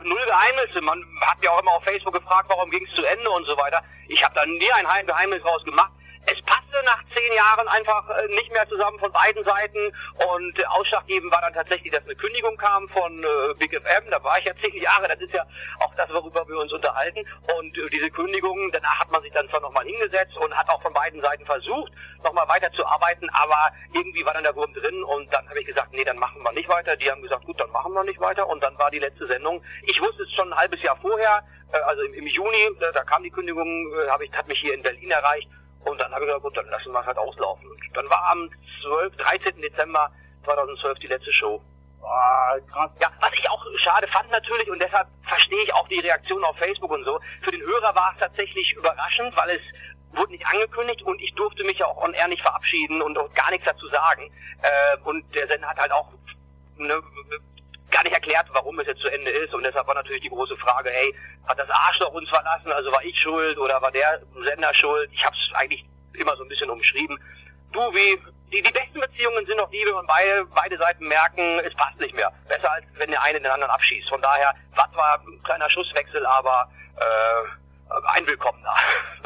null Geheimnisse. Man hat ja auch immer auf Facebook gefragt, warum ging es zu Ende und so weiter. Ich habe da nie ein Geheimnis draus gemacht. Es passte nach 10 Jahren einfach nicht mehr zusammen von beiden Seiten und ausschlaggebend war dann tatsächlich, dass eine Kündigung kam von Big FM. Da war ich ja 10 Jahre, das ist ja auch das, worüber wir uns unterhalten. Und diese Kündigung, danach hat man sich dann zwar nochmal hingesetzt und hat auch von beiden Seiten versucht, nochmal weiterzuarbeiten, aber irgendwie war dann der Wurm drin und dann habe ich gesagt, nee, dann machen wir nicht weiter. Die haben gesagt, gut, dann machen wir nicht weiter und dann war die letzte Sendung. Ich wusste es schon ein halbes Jahr vorher, also im Juni, da kam die Kündigung, hat mich hier in Berlin erreicht. Und dann habe ich gesagt, gut, dann lassen wir es halt auslaufen. Und dann war am 13. Dezember 2012 die letzte Show. Ah, krass. Ja, was ich auch schade fand natürlich, und deshalb verstehe ich auch die Reaktion auf Facebook und so. Für den Hörer war es tatsächlich überraschend, weil es wurde nicht angekündigt und ich durfte mich ja auch on air nicht verabschieden und auch gar nichts dazu sagen. Und der Sender hat halt auch gar nicht erklärt, warum es jetzt zu Ende ist und deshalb war natürlich die große Frage, hey, hat das Arschloch uns verlassen, also war ich schuld oder war der Sender schuld? Ich habe es eigentlich immer so ein bisschen umschrieben. Die besten Beziehungen sind doch die, wenn man beide Seiten merken, es passt nicht mehr. Besser als wenn der eine den anderen abschießt. Von daher war zwar ein kleiner Schusswechsel, aber ein willkommener.